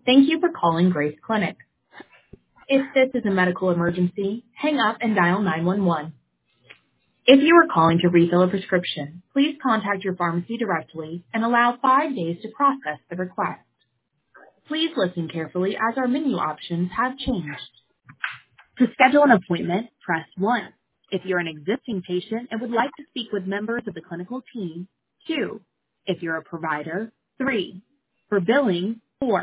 Thank you for calling Grace Clinic. If this is a medical emergency, hang up and dial 911. If you are calling to refill a prescription, please contact your pharmacy directly and allow 5 days to process the request. Please listen carefully as our menu options have changed. To schedule an appointment, press 1. If you're an existing patient and would like to speak with members of the clinical team, 2. If you're a provider, 3. For billing, 4.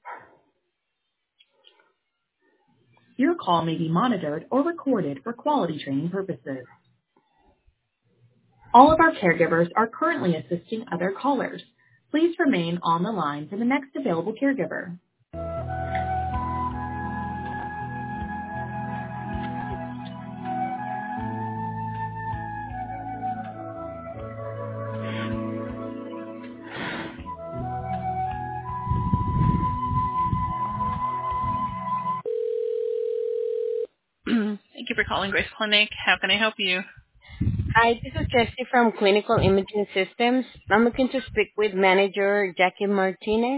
Your call may be monitored or recorded for quality training purposes. All of our caregivers are currently assisting other callers. Please remain on the line for the next available caregiver. Thank you for calling Grace Clinic. How can I help you? Hi, this is Jessie from Clinical Imaging Systems. I'm looking to speak with manager Jackie Martinez.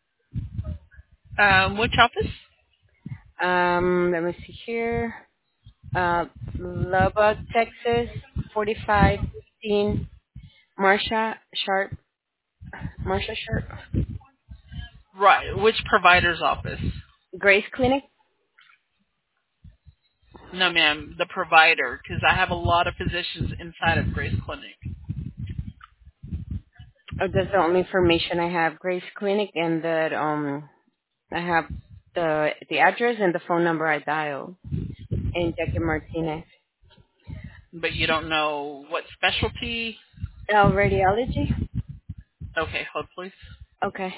Which office? Let me see here. Lubbock, Texas, 4515 Marsha Sharp. Right. Which provider's office? Grace Clinic. No, ma'am. The provider, because I have a lot of physicians inside of Grace Clinic. Oh, that's the only information I have. Grace Clinic, and that I have the address and the phone number I dialed. And Jackie Martinez. But you don't know what specialty? Radiology. Okay, hold please. Okay.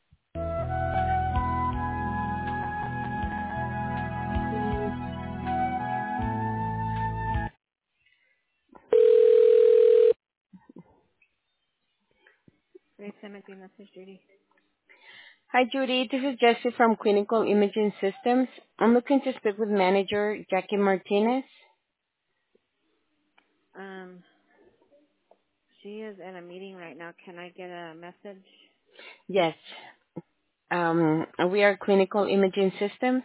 Grace Cemetery, this is Judy. Hi, Judy. This is Jessie from Clinical Imaging Systems. I'm looking to speak with manager Jackie Martinez. Um, she is in a meeting right now. Can I get a message? Yes. We are Clinical Imaging Systems.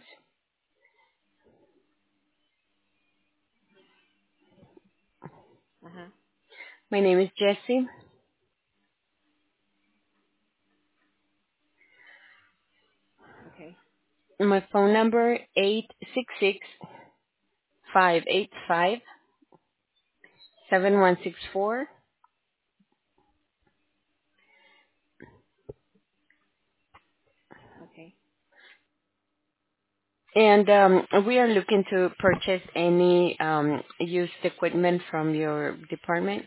Uh-huh. My name is Jessie. Okay. My phone number 866-585-7164. Okay. And we are looking to purchase any used equipment from your department.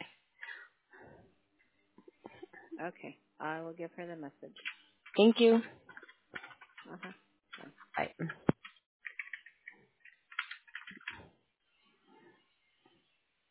Okay. I will give her the message. Thank you. Uh-huh.